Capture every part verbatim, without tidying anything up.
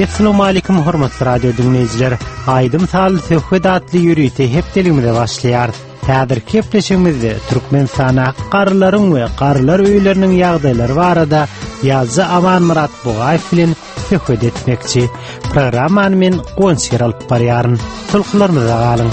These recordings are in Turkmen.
Assalamu alaykum hormatly radio dinleyijiler. Aýdym saly söhbet atly ýürüýte hepdeligimde başlaýar. Häzir kepleşigimizde Türkmenistana garlaryň we garlar öýleriniň ýagdaýlary barada ýazgy Aman Murat Bugaýew bilen söhbet etmekçi. Programmany men gonsýar alyp barýaryn. Tulkularymyza galyň.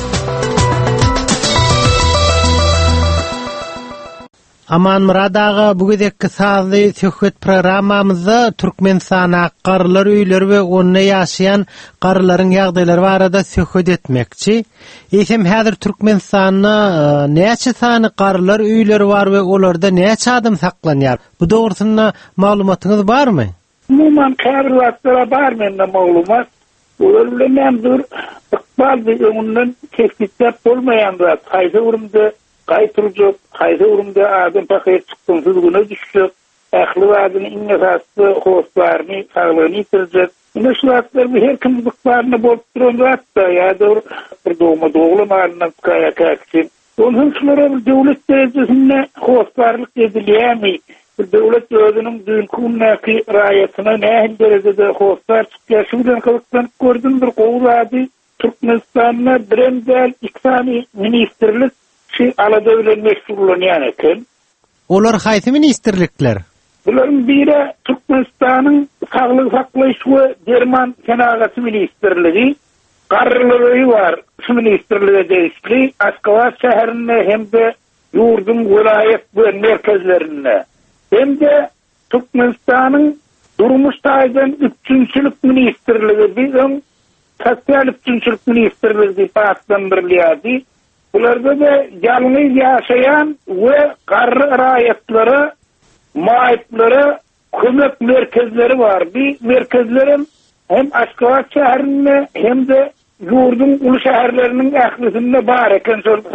Aman Murat aga bugünkü sazly söhbet programmamyzda Türkmenistana garlar öýleri we onda ýaşaýan garlaryň ýagdaýlary barada söhbet etmekçi. Eýsem häzir Türkmenistanda näçe sany garlar öýleri bar we olarda näçe adam saklanýar? Bu dogrusynda maglumatyňyz barmy? Umuman käbirwatlara bar mende maglumat. Olar bilen dur ykbal öňünden tespitler bolmaýanlar. Haýsy urumda Qaytırjak, haýsy urumda adam paket çykdynsy güne düşjek, ähli wadyny iňe rasty howslarny saglyny ýitirjek. Ine şulatlar bu her kim bukbarny bolup duranlar ýa-da bir dogma dogulamalyny kaýakakçy. Onuň şulara bir döwlet derejesinde howslarlyk edilýärmi? Bir döwlet özüniň düýünkundaky raýatyna nähil derejede howslar çykýar bilen kalykdan gördüm bir gowlady Türkmenistanda birendel iqtisadi ministrlik şey alada bilen meşgullanýan eken. Olar haýsy ministrlikler? Buların biri Türkmenistanyň saglyk saklaýyş we derman kenagaty ministrligi, garrylary bar. Şu ministrlige deýişli Aşgabat şäherinde hemde ýurdun welaýet we merkezlerinde. Hemde Türkmenistanyň durmuş taýdan üçinçilik ministrligi bilen sosial üçinçilik ministrligi diýipatdan birliýärdi. Bularda da ýalňyz ýaşaýan we garry raýatlary, maýytlary, kömek merkezleri bar. Bu merkezlerim hem Aşgabat şäherinde hem de ýurdun uly şäherleriniň ählisinde bar eken.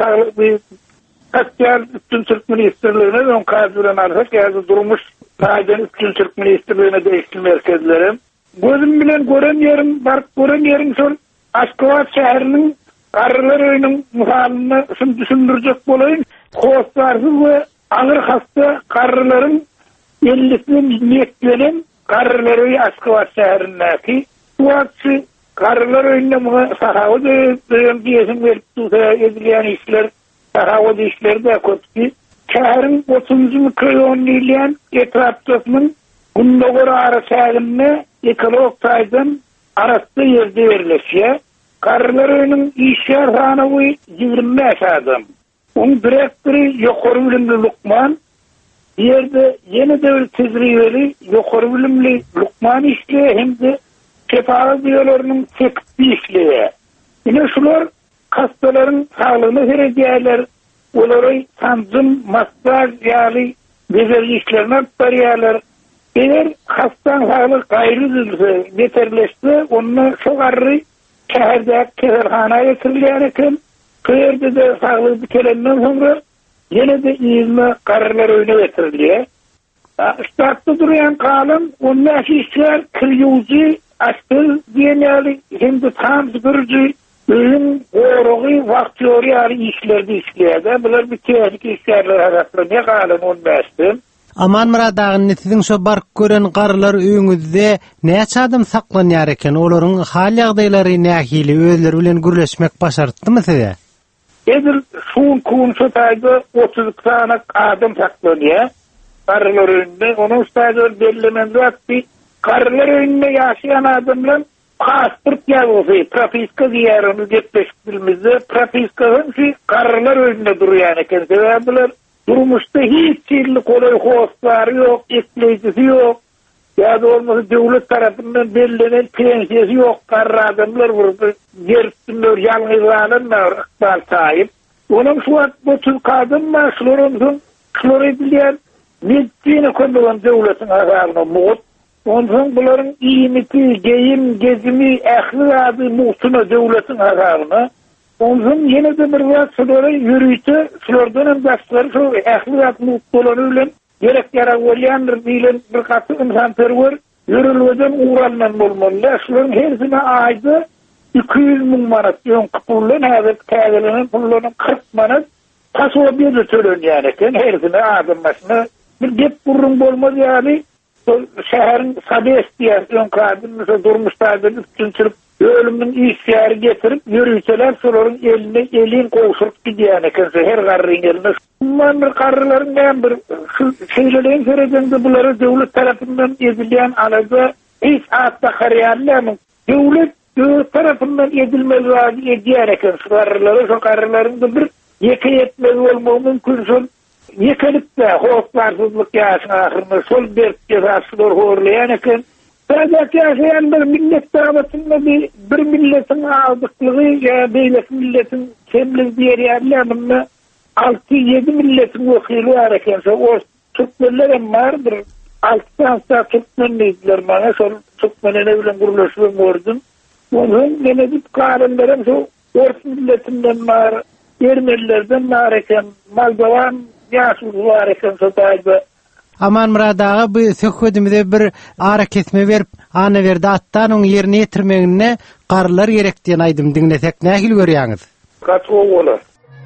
Sosial üçinçilik ministrligine we kaýdyran alsak ýa-da durmuş taýdan üçinçilik ministrligine deýişli merkezlerim. Gözüm bilen gören ýerim bar, gören ýerim şol Aşgabat şäheriniň garlar öýüniň muhalyny düşündirjek bolaýyn. Howslarsyz we agyr hasta garlaryň ellisini niýetlenen garlary Aşgabat şäherindäki wagty garlar öýünde sahawa diýen diýesim berip edilýän işler, sahawa işleri de köpki. Şäheriň otuzunçy mikrorayony diýilen etrapdasynyň Gundogor araçagyny ekolog taýdan arasty ýerde ýerleşýär. Garlar öýüniň işler sany ýygrimi beş adam. Onuň direktori ýokary bilimli Lukman, ýerde ýene döwlet tezriýeli ýokary bilimli Lukman işleýär hemde kefaret ýerleriň çekip işleýär. Ine şular hastalaryň saglygyny herejäler, olary tanzym, masaj ýaly bezer işlerine barýarlar. Eger hastaň saglygy gaýry beterleşse, onu şu garry şäherde keserhanaga getirilýär eken. Köýerde de saglyk kelenden soňra ýene de ýyzma garlar öýüne getirilýär. Ştatda durýan kalym onda işler kirýüji, aşpyl diýenýärli hemde tam gürji, öýün gorogy wagt ýaly işlerde işleýär. Bular bir tehlik işlerler arasynda kalym onda açdym. Aman Murat agyn siziň şo bark gören garlar öýüňizde näçe adam saklanýar eken? Olaryň hal ýagdaýlary nähili özleri bilen gürleşmek başardymy size? Edil şuň kun şu taýda otuz tane adam saklanýar. Garlar öýünde onuň taýda bellemende wagtdy garlar öýünde ýaşaýan adamlar pasport ýaly, propiska diýärmi getmişdirilmizde, propiskasyň şu garlar öýünde durýan eken. Sebäpler durmuşda hiç çirli kolay howslar ýok, eklejisi ýok. Ýa-da olmasa döwlet tarapyndan belirlenen pensiyasi ýok. Garry adamlar burada ýertdiler, ýalňyzlanlar, ykbal taýyp. Onuň şu wagt bu kadyn maşluryň şular edilýär. Medisina kömegini döwletiň agaryna muht. Onuň bularyň iýmiti, geyim, gezimi, ähli wady muhtyna döwletiň agaryna. Onuň ýene de bir wagt şolary ýürüýte, şolardan hem başlary şu ähli wady muhtulary bilen gerek ýarak bolýandyr diýilen bir gaty insan-perwer ýürülmeden uğranman bolmaly. Şolaryň hersine aýda iki yüz miň manat ýön pullun häzir täzelenen pullunun kırk manat taşwa bir tölenýär eken hersine adam başyna bir gep burun bolmaz ýaly şäherin sabes diýen ön kadyn mesela durmuşlardan üstün çürüp ölümün işgäri getirip yürüýseler şolaryň eline elin goşup gidýän eken her garryň eline. Bunlar bir garrylaryň bilen bir şeýlerin serejende bulara döwlet tarapyndan edilýän alaza hiç atda garýarlar. Döwlet döwlet tarapyndan edilmeli wagi edýär eken şu garrylary, şu garrylaryň da bir ýeke etmeli bolmagy mümkin. Şol yekelikde howpsuzlyk ýaşy ahyrynda şol berip ýaşaşylar horlaýan eken. Sadece yaşayan bir millet davetinde bir, bir milletin aldıklığı ya beylik milletin kemli diğer yerlerinde altı yedi milletin vakili var ekense o Türkmenlerin vardır. Altıdan sonra Türkmenliydiler bana. Sonra Türkmen'e bilen kuruluşluğum vurdum. Onun denedip karınlarım şu Ort milletinden var, Ermenilerden var eken, Moldovan yaşlı var ekense tabi. Aman Murad ağa bu söhbetimize bir ara kesme berip ana berdi attan oň ýerine ýetirmegine garrylar gerek diýen aýdym diňlesek nähil görýäňiz? Kaç bolar?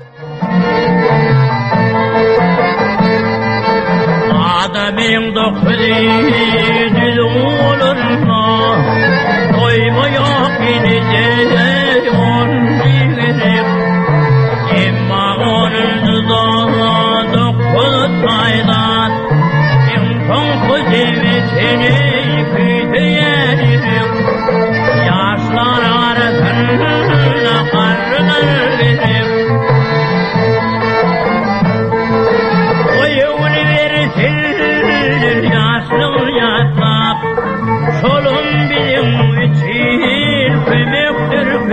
Adamyň dokdy dil olurma toýmaýak gidijek on diýerek emma onu da dokdy taýdan son kuzimi seni kütüyelim yaşlar arasında karnlar benim oyunu versin yaşlı yatak solum benim için kömektir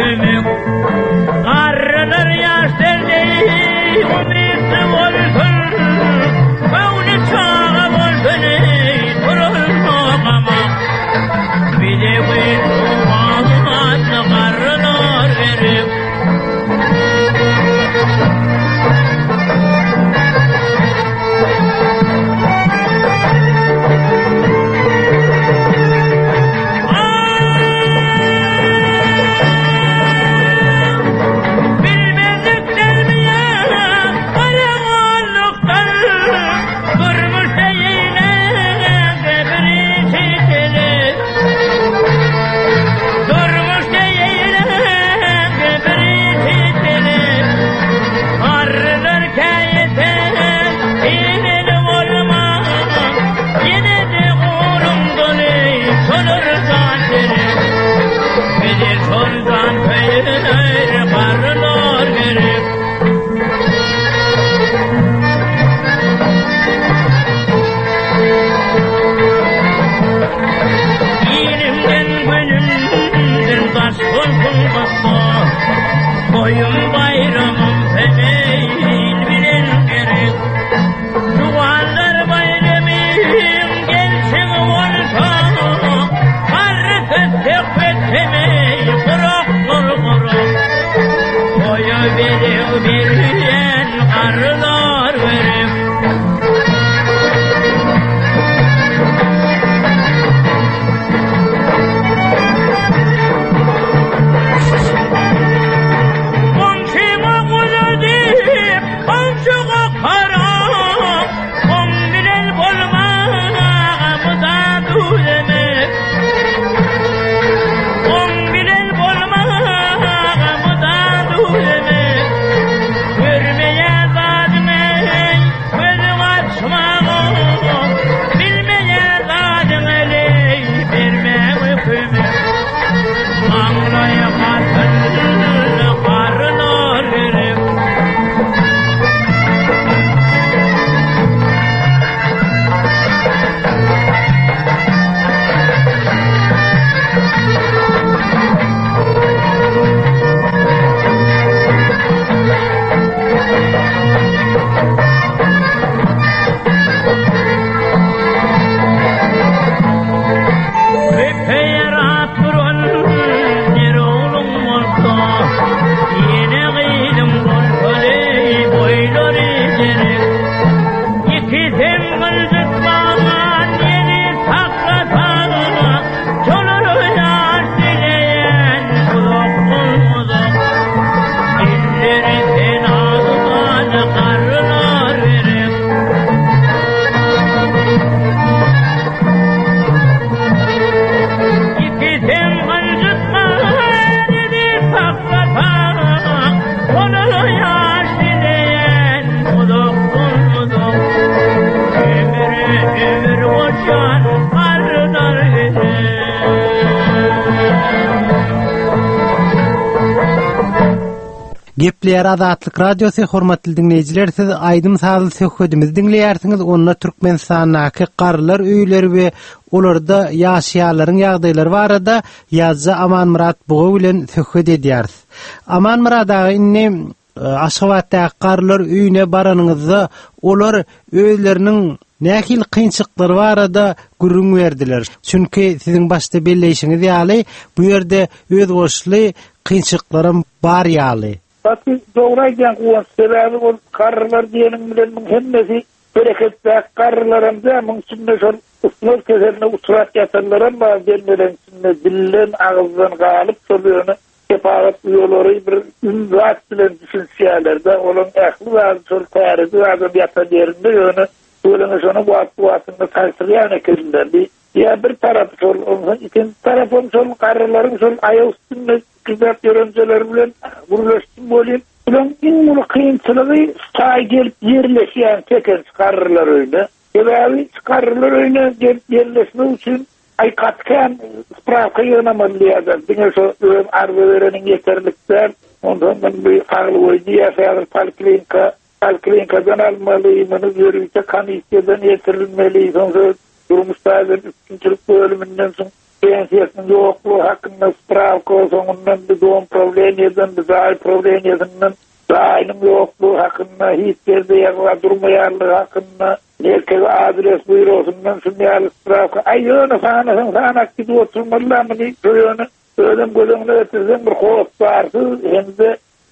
Gepler Azatlyk Radiosu hormatly dinleyijiler, siz aýdym saly söhbetimizi dinleýärsiňiz. Onda Türkmenistanyňky garlar öýleri we olarda ýaşaýanlaryň ýagdaýlary barada ýazgy Aman Murat Buga bilen söhbet edýäris. Aman Murat agyny Aşgabatda garlar öýüne baranyňyzda olar öýleriniň nähil kynçyklary barada gürrüň berdiler. Çünki siziň başda belleýişiňiz ýaly bu ýerde öz goşly kynçyklarym bar ýaly. Tabii doğru aydan kuwan sebebi ol karlar diýenim bilen muň hemmesi bereketli karlarymda muň içinde şol uslur keserine uturat ýatarlaram bar bermeden içinde dillen agzdan galyp şol keparat ýolary bir zat bilen düşünýärler-de olaň ähli zat şol tärizi adam ýatar ýerinde ýöne şolany şonu wagt-wagtynda taýsyrýan ekenler. Ya bir taraf şol, ikinci tarafım şol karlaryň şol aýagy üstünde kızap ýörenjeler bilen guruluşdy bolýar. Ulan iň mulu kynçylygy taý gelip ýerleşýän çeken karlar öýde. Sebäbi karlar öýüne gelip ýerleşmek üçin aýkatkan spravka ýönemelýärler. Diňe şo arweleriň ýeterlikler, ondan bir agly boýdy ýa-da poliklinika, poliklinikadan almaly, meni ýörüýte komissiýadan ýetirilmeli, soňra durmuşdaýlar üçinçilik bölüminden soň pensiýasynyň ýoklugy hakynda spravka soňundan bir doğum problemýadan, bir zaý problemýadan, zaýynyň ýoklugy hakynda hiç berde ýagla durmaýarlygy hakynda nerke adres buýrosundan şunýal spravka aýyna sanasyň sanak gibi oturmalarmy ýöne öýden gözüňe getirsen bir howp bardy hemde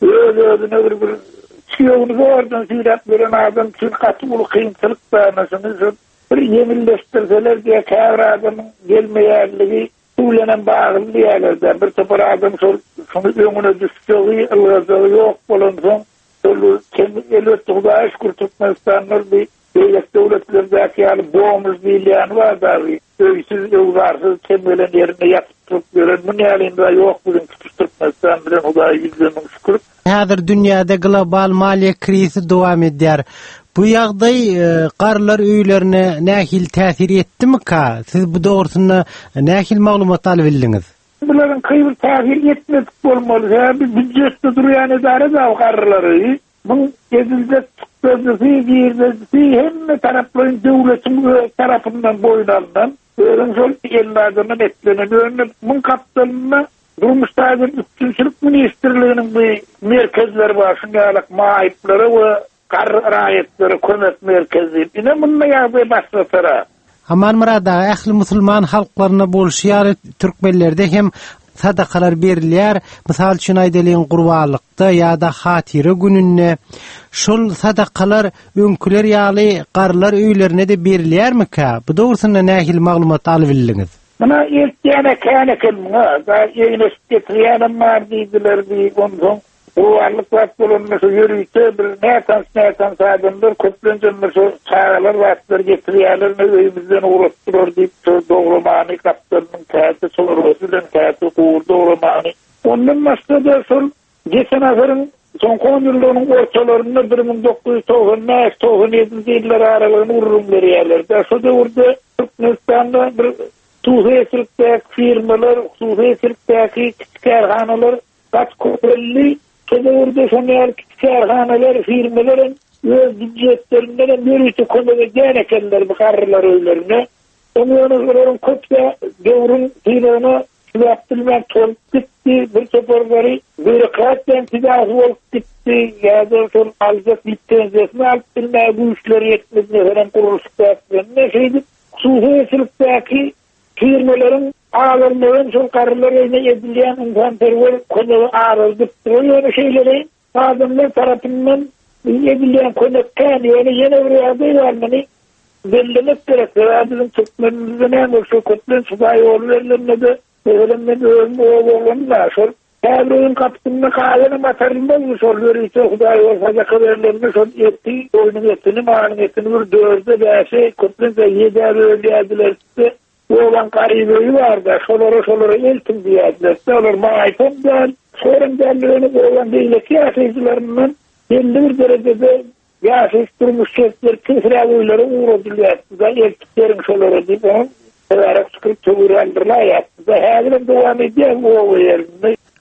öýüne bir bir çiýowny gordan süýräp beren adam üçin gaty ul kynçylyk barmasyny bir yemilleştirseler diye käbir adamın gelmeýärligi uýlanan baglanýarlar. Bir topar adam şol şunu öňüne düşýär, ılgazy ýok bolan soň şol kendi elbetde Hudaýa şükür Türkmenistanlar bir beýlek döwletlerdäki ýaly boğumuz diýilýän bar. Öýsiz ýollarsyz kemelen ýerine ýatyp turup gören bu ýalynda ýok bilen Türkmenistan bilen Hudaýa ýüzüne şükür. Häzir dünýäde global maliýe krizi dowam edýär. Bu ýagdaý garlar öýlerine nähil täsir etdimi ka? Siz bu dogrusyna nähil maglumat alyp bildiňiz? Bunlaryň kyýbir täsir etmedik bolmaly. Häzir büdjetde durýan edare da garlary. Bu gezilde tutulýy ýerde hemme taraplaryň döwletiň tarapyndan boýlandan öýlen şol ýerlerden etlenýär. Bu kapitalyna durmuşdaýlar üçinçilik ministrliginiň bir merkezleri bar, şunýalyk maýyplary we kar raýatları kömek merkezi. Ine bununla ýagdaý başlatara. Aman Murat ağa, ähli musulman halklaryna bolşýar türkmenlerde hem sadakalar berilýär. Mysal üçin aýdylyn gurbanlykda ýa-da hatire gününe şol sadakalar öňküler ýaly garlar öýlerine de berilýärmi ka? Bu dogrusyna nähil maglumat alyp bildiňiz? Mana ýetýäne känekem, da ýeňe getirýänem bar diýdiler bir ondan. O varlık vakt bulunması yürüyüşte bir netans netans adamlar köplencenler şu çağalar vaktlar getiriyorlar ne öyümüzden uğraştırıyor deyip doğrumanı kaptanın kağıtı sorusuyla kağıtı uğur doğrumanı. Ondan başka da son geçen asırın son on yıllarının ortalarında bir bin dokuz yüz doksan yedi yıllar aralığını uğrurum veriyorlar. Şu da orada Türkmenistan'da bir Suheysilik'teki firmalar, Suheysilik'teki küçük erhanalar kaç köprülü Kede orada şunlar küçük erhaneler, firmaların öz büdjetlerinden bir konuda gerekenler bu kararlar öylerine. Onların köpte devrun firana yaptırmak olup gitti, bir seferleri bürokratla tidahı olup gitti, ya da son alacak littenziyesini alıp bilmeye bu işleri yetmesine falan kuruluşta ne şeydi, Suheysilik'teki firmaların ağlarların şol kararlarına edilýän insan-perwer konuda ağırlık duruyor şeyleri adamlar tarafından edilýän konukkan ýöne ýene bir ýagdaý barmyny bellemek gerek. Bizim Türkmenimizde näme şu köplen şuday ýollarynda da öýlemden öýüm oğlanlar şol häzir kapytyny gaýany matarynda şol ýörüýte Hudaý bolsa kaberlerini şol etdi, oýuny etdi, manyny etdi, bir dörde beşe köplen ýeder öýlýärdiler. Oğlan kariböyi vardı, şoları şoları eltim diyediler. Şolar maayfımdan, sorun derlerini oğlan değileki yaşayıcılarından belli bir derecede yaşayıştırmış şekler, kısrağıyları uğradılar. Da eltiklerin şoları deyip onun severek sıkıp çöğürendırlar yaptı. Da her gün devam ediyor bu oğlu yerinde.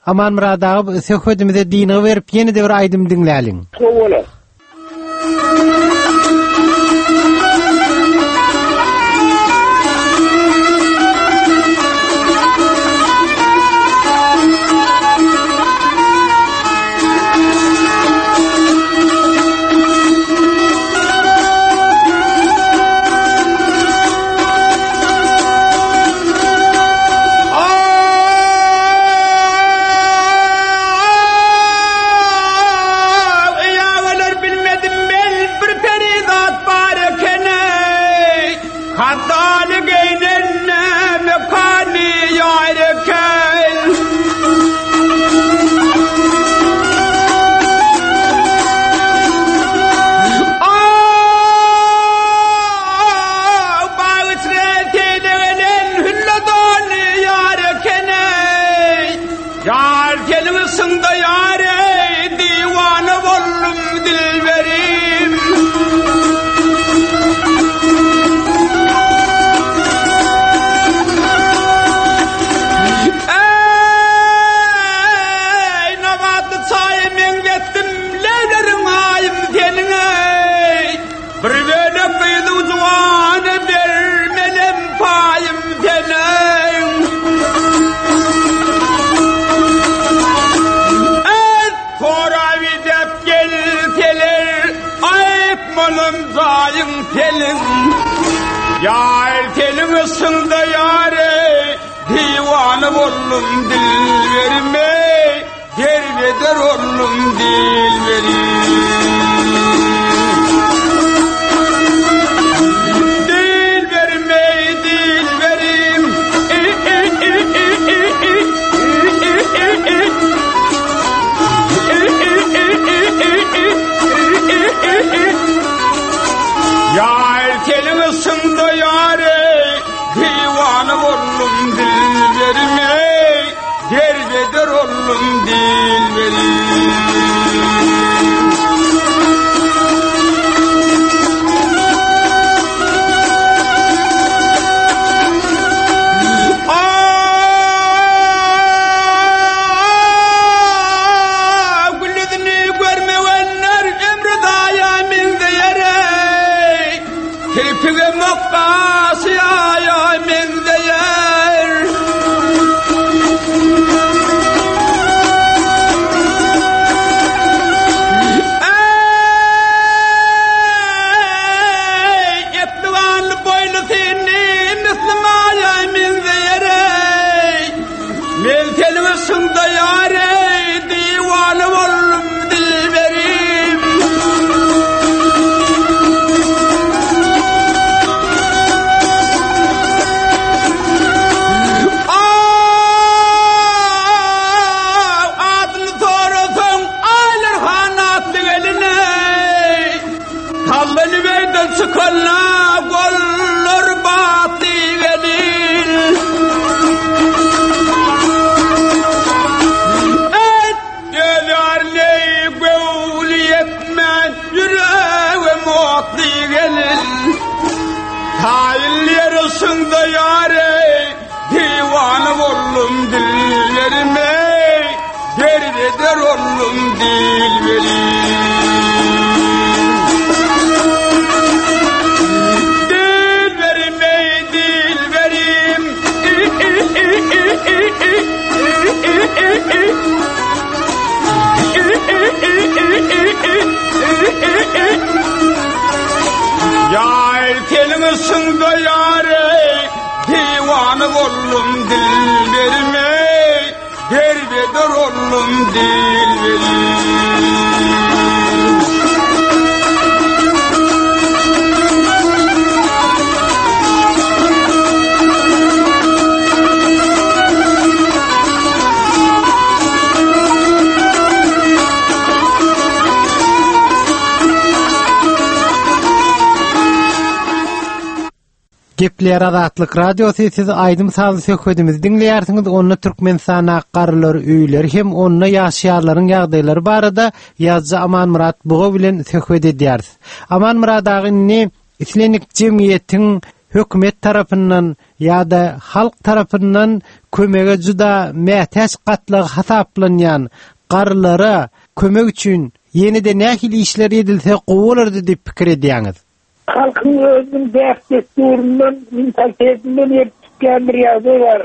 Aman Murad ağa söhbetimize dini berip ýene-de bir aýdym dinläliň. Ola. Yar telin ısında yare divanı bollum dil verme gerveder ollum dil verim dil verme dil verim yar telin ısında yare divanı bollum dil verme gerveder ollum dil verim Kirpige makkası ya min değer Ey etlivanlı boylu seni Müslüman ya min değer Mel televizyon yare divanı ollum dil verim Sıkalla gollar batı gelir Et gelerle gövliyetmen yüreğe mutlu gelir Hayil yarısında yare divanım ollum dillerime Gerveder ollum dil verir Yar telin ısında yare divanı ollum dil verme gerveder ollum dil verim Gepler Azatlyk Radiosu siz aýdym sazly söhbetimizi dinleýärsiňiz. Onda Türkmenistan akgarlar öýler hem onda ýaşaýarlaryň ýagdaýlary barada ýazgy Aman Murad buga bilen söhbet edýäris. Aman Murad agyny İslamik jemgyýetiň hökümet tarapyndan ýa-da halk tarapyndan kömege juda mätäç gatlyg hasaplanýan garlara kömek üçin ýene-de nähil işler edilse gowalardy diýip pikir edýäňiz. Halkın özünün däpdesturundan, mentalitetinden ýetişken bir ýazy var.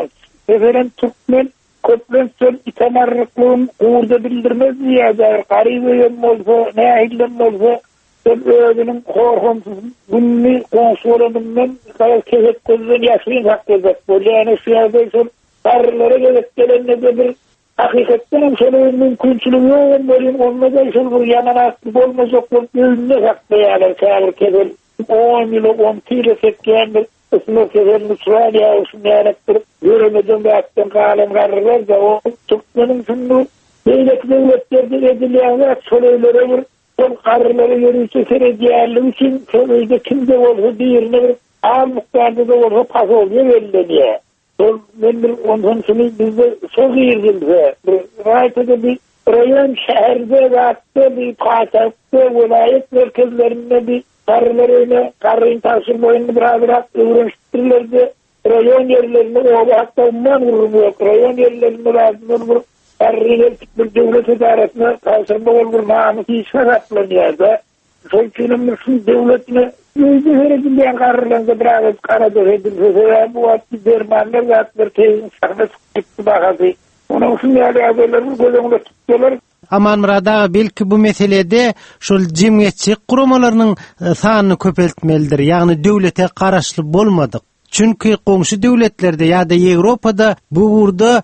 Eferen Türkmen köplen söl itamarlyklygyn uğurda bildirmez ýa-da garyby bolsa, nähilden bolsa özünün korkumsuz günni konsolundan kayal kezek gözden yaşayın hakkıdır. Böyle yani siyasi son tarihlara gezek gelenle bir hakikatten şöyle mümkünçülüğü yok. Böyle olmadan şöyle bir yaman aktif olmayacak bir ünlü hakkı yani kayal kezek. on yılı on tiyla sekkeyen bir ısınır kezek Müslüman olsun yarattır. Göremeden bir akten kalem kararlar da o Türkmenin şunu beylek devletlerde ediliyana söylelere bir son kararları yürüyüşe serediğerli için söyleyde kimde olsa birine bir ağır miktarda da olsa pas oluyor verileniyor. Son ben bir ondan sonra bizde çok iyirgilse raytada bir rayon şehirde ve hatta bir pasatta vilayet merkezlerinde bir kararlarıyla kararın taşım boyunu biraz biraz öğreniştirirlerdi. Rayon yerlerinde o hatta umman vurmuyor. Rayon yerlerinde lazım olur. Erriler bir devlet idaretine tasarma olur namusu işe katlanıyor da soykünümüzün devletine yüzü verildiğin kararlarında biraz karadır edilse bu vakti dermanlar zatlar teyzin şahına çıktı bakası. Onun için yani haberlerini gözümüne tutuyorlar. Aman Murada belki bu meselede şol cemiyetçilik kurumlarının sanyny köpeltmelidir. Ýagny döwlete garaşly bolmadyk. Çünkü komşu devletlerde ya da Avrupa'da bu urda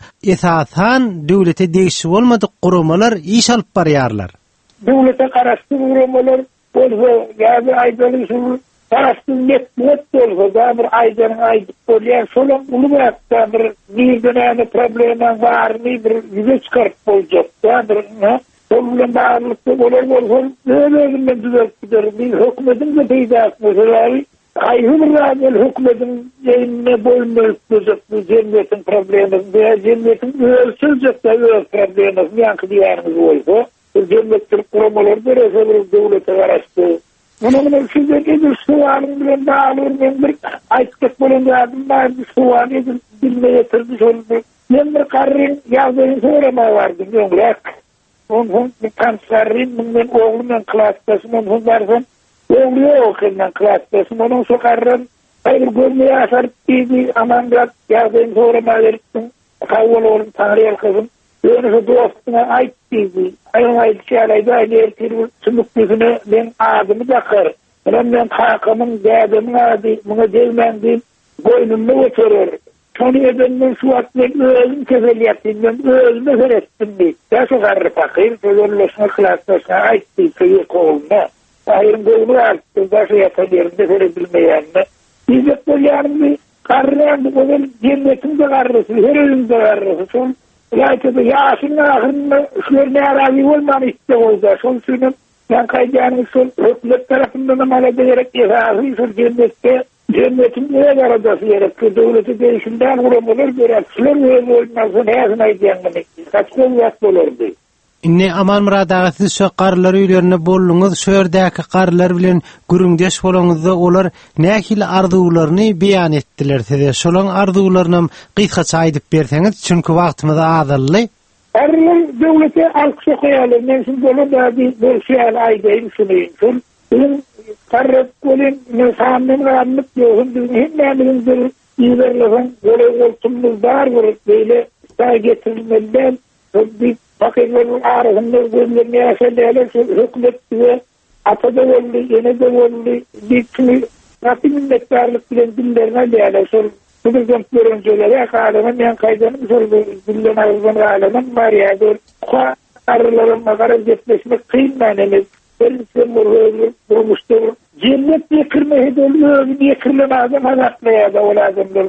esasan devlete değişik olmadık kurumalar iş alıp barýarlar. Devlete karşı kurumalar olsa ya da aydınlığı karşı net net olsa da bir aydının aydık bolýan şolan ulubakda bir bir dönemde problemler var mı bir yüze çıkarıp boljak da bir ne problem bağlılıkta bolar bolsa öyle düzeltilir bir hükümetin de peýda etmesi Aýhyr raýal hökümetin ýeňine boyun gözük bu cemgiýetin problemi, bu cemgiýetin ölçüljek de problemi ýa-da diýärmiz bolsa, bu cemgiýetler kurumlar berese bir döwlete garaşdy. Munuň sizlerge bir suwalyň bilen bagly bir aýtdyk bolan ýadım bar bir suwaly edip bilmeýe ýetirdi şol. Men bir karryn ýagdaýyny sorama bardy, ýöňlek. Onuň bir kanserrin men oglumyň klasdaşymyň hundarsam Oğluya okuyan klastasın, onun sokarın, hayır görmeye asar bizi amangat yardım soruma verirsin, kavul olun tanrıyal kızım, yönüsü dostuna ait bizi, ayın ait şeyalayda aynı erkeği sümük yüzüne ben adımı dakar, ben hakamın, dağdımın adı, buna devmendim, boynumda oturur, sonu edenle şu atlayıp özüm kefeliyatayım, ben özüme serettim bir, ya sokarı fakir, sözörlüsüne klastasına ait bizi yok oğluna, Hayırın boyunu arttı, başı yatan yerinde verebilmeyenle. Bizet bu yarın karrıyan bu kadar cennetin de karrısı, her ölüm de karrısı. Son layıkıda yaşın ahırında şöyle arazi olmanı işte oldu. Son suyunun yan kayacağının son hükümet tarafından da mal ederek esası son cennette cennetin neye karadası gerekli. Devleti değişimden vuramalar gerekçiler ve olmasın heyasına gidiyanını. Kaçta uyat olurdu. Inne Aman Murada siz şu garlar öýlerine bolluňyz, şu ýerdäki garlar bilen gürüňdeş bolanyňyzda olar nähil arzuwlaryny beýan etdiler size. Şolaň arzuwlaryny gysgaça aýdyp berseňiz, çünki wagtymyz azally. Arzuwlar döwlete alkyş goýaly, men şunu bolada bir bolşýal aýdaýyn şunu. Benim karrat bolen mesamym garanyp ýogum, hemmämiň bir ýerlerden böyle oltumuz bar bir beýle taý getirilmeden bir fakirlerin arasında gözlerine yaşayalar, hükümet bize atada oldu, yine de oldu, bir kimi nasıl minnettarlık bilen dillerine değerler. Sonra bu bizim görüntüleri kâlemen yan kaydanım sordu, dillen ağızdan kâlemen var ya, kwa arıların mağarız etmesine kıyım manemiz, belirse buraya bulmuştur. Cennet yekirmeyi doluyor, yekirlemezden hazatmaya da oladımdır.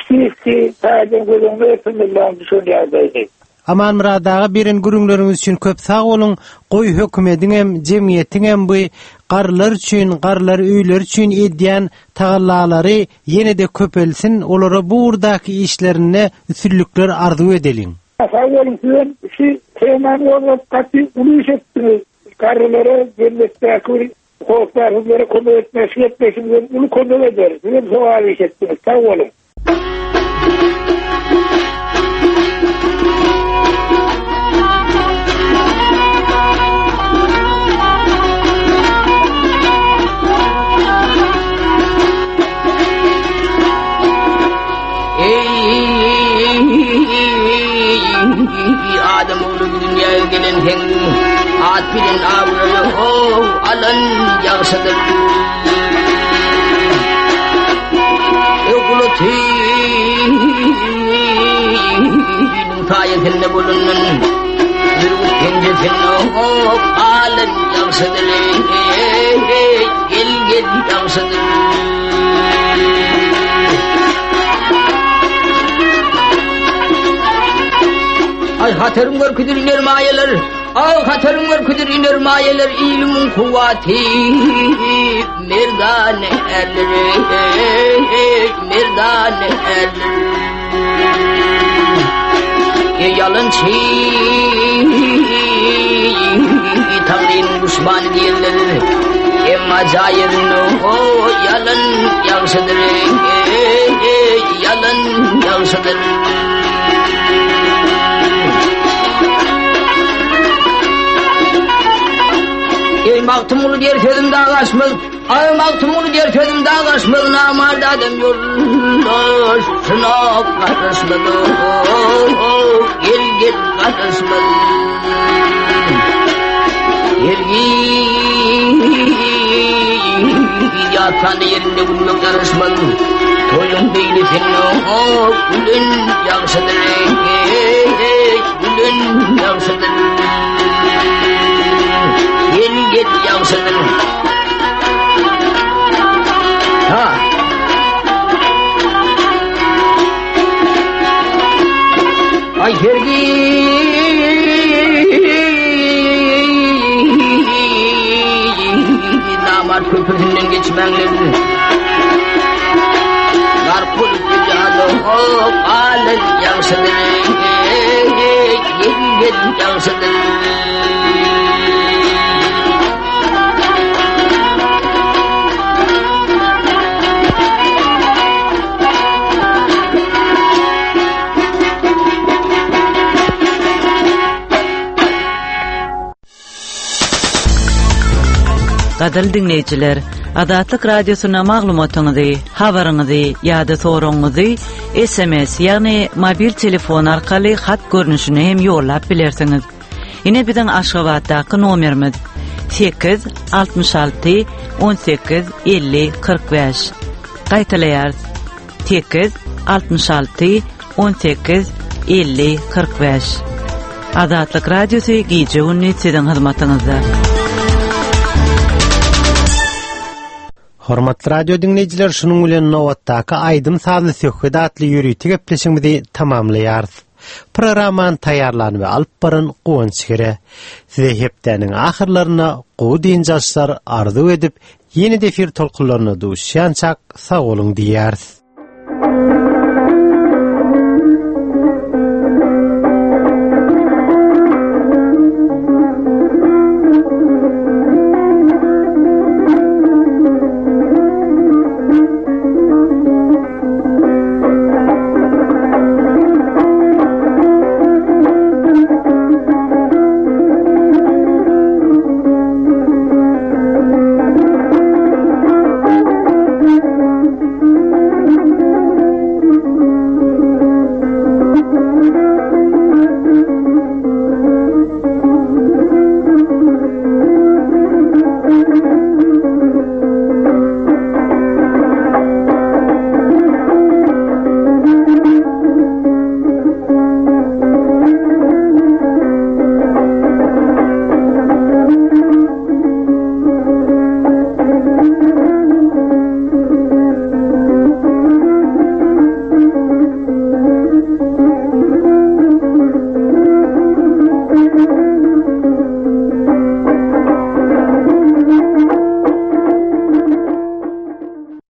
Ki sadece gözümde yekirmelerini düşünüyordaydı. Aman Muradaga birin gürüňleriniz üçin köp sag bolun. Goý hökümetiň hem jemgyýetiň hem bu garlar üçin, garlar öýler üçin edýän tagallalary ýene-de köpelsin. Olara bu urdaky işlerine üstünlükler arzuw edeliň. Sag bolun, şu teman olup gaty ulyş etdi. Garlara jemgyýetde Korklarızlara konu etmesi yetmesinden bunu konu ederiz. Bizim suali işittiniz. Sağ olun. Adam oğlu dünyaya gelen hen at bilen avralı o alan yağsadır okulu tüynün tayetinde bulunun yürgüt gencesinin o alan yağsadır gel gel yağsadır ay hatırım var küdür iner mayeler ay hatırım var küdür iner mayeler ilmin kuvveti merdane erleri merdane erleri e yalın çiğ Tanrı'nın düşmanı diyenler emma zahirinin o yalın yansıdır yalın yansıdır ey maktumulu diğer sözüm daha kaçmaz ay maktumulu diğer sözüm daha kaçmaz namarda adam yollar şuna karışmadı gel gel karışmadı gel gel yatan yerinde bulmak karışmadı toyun değil senin o gülün yansıdır gülün yansıdır gel gel yansıdır ha ay hergi namar köprüsünden geçmenlerin narkul gücadı hop alın yansıdır gel gel yansıdır Gadal dinleyiciler, Adatlyk Radiosuna maglumatyňyzy, habaryňyzy ýa-da soragyňyzy S M S ýagny mobil telefon arkaly hat görnüşine hem ýollap bilersiňiz. Ine biziň Aşgabatdaky nomerimiz sekiz altmış alty on sekiz elli kırk beş. Gaýtaýar sekiz altmış alty on sekiz elli kırk beş. Adatlyk Radiosy gije ünni siziň hyzmatyňyzda. Hormatly radio dinleyijiler, şunun bilen nowatdaky aýdym sazly söhbet atly ýürüýti gepleşigimizi tamamlaýarys. Programman taýarlanyp we alyp baran Gowanç Gere. Size hepdeniň ahyrlaryna gowy diýençler arzu edip ýeni defir tolkunlaryna duşýançak sag bolun diýäris.